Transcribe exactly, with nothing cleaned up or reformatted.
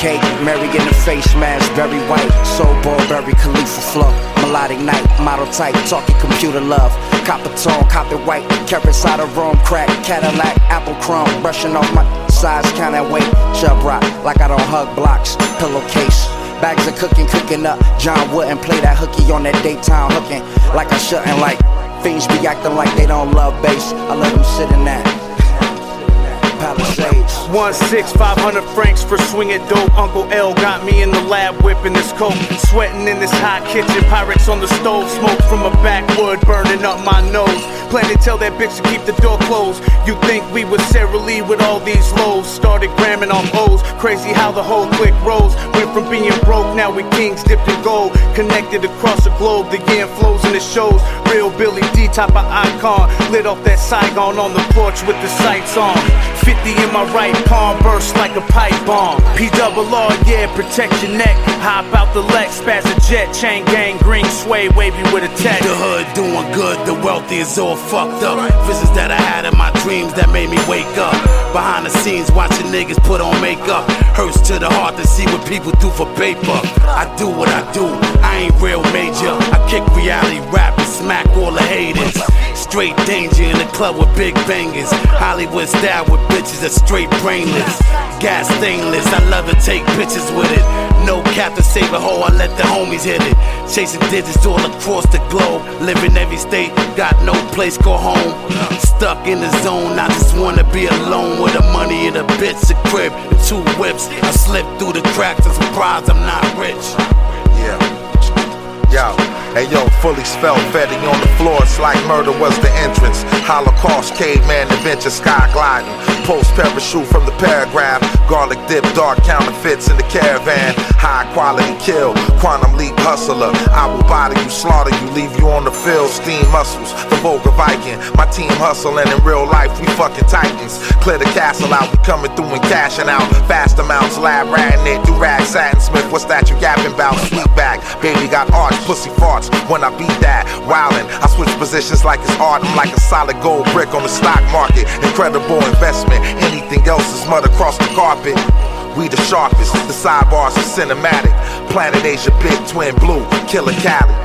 cake, Mary in the face mask, very white. Soul Burberry, Khalifa flow. Melodic night, model type, talking computer love. Copper tone, copper white, carrots out of Rome, crack, Cadillac, apple crumb, brushing off my size, count that weight. Chub rock, like I don't hug blocks, pillowcase. Bags of cooking, cooking up. John Wooden play that hooky on that daytime hooking. Like I shouldn't, like fiends be acting like they don't love bass. I let them sit in that Palisades. One six, five hundred francs for swinging dope. Uncle L got me in the lab whipping this coat. Sweating in this hot kitchen, Pyrex on the stove. Smoke from a backwood burning up my nose. Plan to tell that bitch to keep the door closed. You think we was Sarah Lee with all these lows. Started gramming off O's. Crazy how the whole clique rose. Went from being broke, now we kings dipped in gold. Connected across the globe, the yen flows and it shows. Real Billy D type of icon. Lit off that Saigon on the porch with the sights on. Fifty in my right palm, burst like a pipe bomb. P double R, yeah, protect your neck. Hop out the Lex, spaz a jet. Chain gang, green sway, wavy with a tech. The hood doing good, the wealthy is all fucked up. Visions that I had in my dreams that made me wake up. Behind the scenes, watching niggas put on makeup. Hurts to the heart to see what people do for paper. I do what I do, I ain't real major. I kick reality rap and smack all the haters. Straight danger in the club with big bangers. Hollywood style with bitches that's straight brainless. Gas stainless, I love to take pictures with it. No cap to save a hoe, I let the homies hit it. Chasing digits all across the globe. Live in every state, got no place, go home. Stuck in the zone, I just wanna be alone. With the money in a bitch, a crib, and two whips. I slip through the cracks, I'm surprised I'm not rich. Yeah. Yo, hey yo, fully spelled Fetty on the floor, it's like murder was the entrance. Holocaust, caveman adventure, sky gliding. Post parachute from the paragraph. Garlic dip, dark counterfeits in the caravan. High quality kill, quantum leap hustler. I will body you, slaughter you, leave you on the field. Steam muscles, the Volga Viking. My team hustling in real life, we fucking titans. Clear the castle out, we coming through and cashing out. Fast amounts, lab ratting it. Do rag, satin smith, what's that you yapping about? Sweet back, baby got arch, pussy farts. When I beat that, wildin', I switch positions like it's art. I'm like a solid gold brick on the stock market. Incredible investment, anything else is mud across the carpet. We the sharpest, the sidebars are cinematic. Planet Asia, big twin blue, killer Cali.